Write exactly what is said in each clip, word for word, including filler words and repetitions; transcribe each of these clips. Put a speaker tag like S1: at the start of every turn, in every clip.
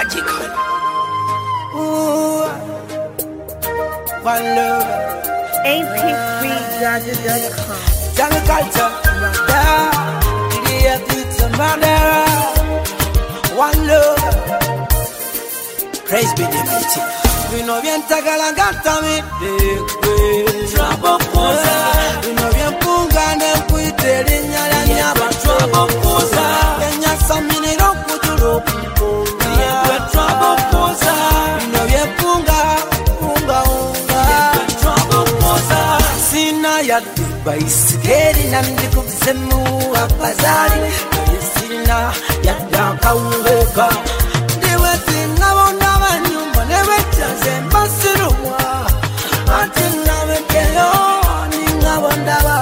S1: magical. Ooh, one love.
S2: A P three gadget dot com.
S1: Jungle culture, yeah. Idiot, it's a murderer. One love. Praise be the mighty. We know bien tagalangata mi dekwe. Trouble posa. We know bien pungane kuite linyala nyaba. Trouble posa. Kenya samini rokuturo kumpunga. Dekwe trouble posa. We know bien punga, punga unga. Dekwe trouble posa. Sina ya diba isigeri nandi kubzemu apazari. Sina ya daka uweka. Diwe tina wona wanyumba newe chaze mbasirumwa. Atina mekelo ninga wandaba.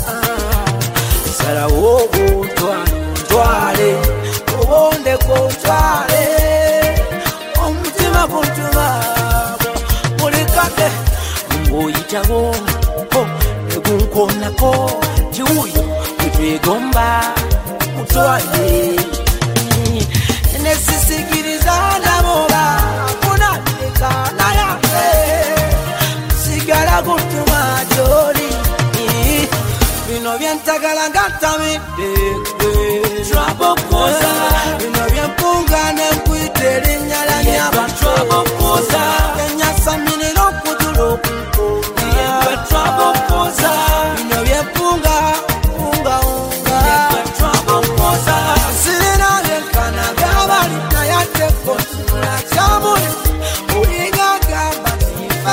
S1: Sara wogo twale twale. Obonde ko twale. Omutima kuntuma. Mulikate. Ngoyitawo. Oh, egunkonako. Jiuyo. Kutwegomba. Mutwale. Nesisikiriza namoba. Kuna dekana yake. Sigara kutuma joli. Vino bien tagalangata mi dekwe. Trouble posa. Vino bien pungane kuite linyala nyaba. Trouble posa. Kenya samini rokuturo kumpunga. Dekwe trouble posa. Vino bien punga, punga unga. Dekwe trouble posa. Sirina bien kana gabari na yate kontula chamuri. Uiga gamba nife.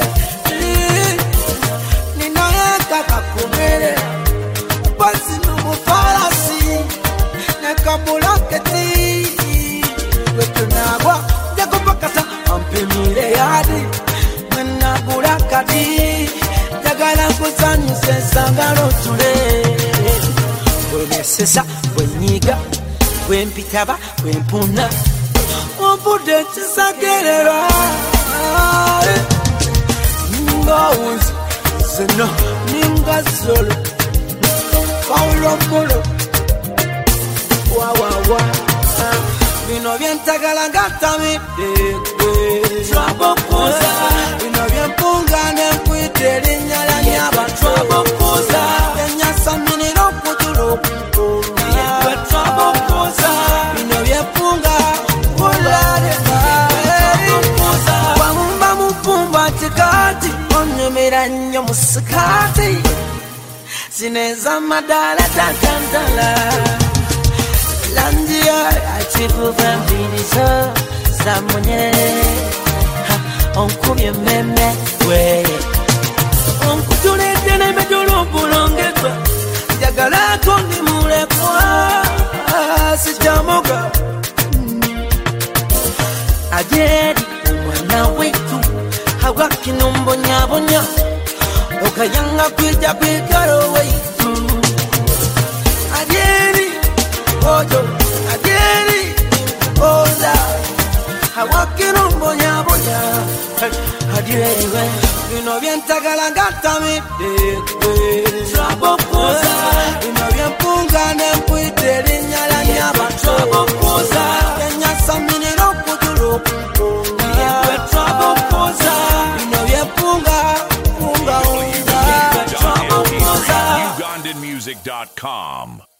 S1: Ninaeka kakumele. Basi numu farasi. Nekabulaketi. Wetunagwa. Jakupakasa. Ampimile yadi. Menabulakati. Jagala kusanyu sensangalo tule. Wemesesa, wenyiga. Wempitaba, wempuna. Wampude chisagerera. Ninga unzi. Seno, ninga solo. Paulo Polo. Wa wa wa. Vino bien tagalangata mi dekwe. Trouble posa. Vino bien pungane kuite linyala nyaba. Trouble posa. Kenya samini rokuturo kumpunga. Dekwe trouble posa. Vino bien punga. Ulare Trouble posa. Wamumba mupumba tikati. Onyemera nyo musikati. Zineza madala tatantala. Landia achivu vambinizo Samonye Onkubye meme we Onkutule tene medolo bulongekwa Jagala kondi mulekwa Sijamoga Ajeri umwana wetu Hawa kinombo nyabonya Okayanga kwija kwikaro wetu Ajeri Ojo, ajeri, oza. Hawakino mbonya bonya. Ajeri we. Vino bien tagalangata mi dekwe. Trouble posa. Vino bien pungane kuite linyala nyaba. Trouble posa. Kenya samini rokuturo kumpunga. Dekwe trouble posa. Vino bien punga, punga unga. Trouble posa.
S3: Ugandan music dot com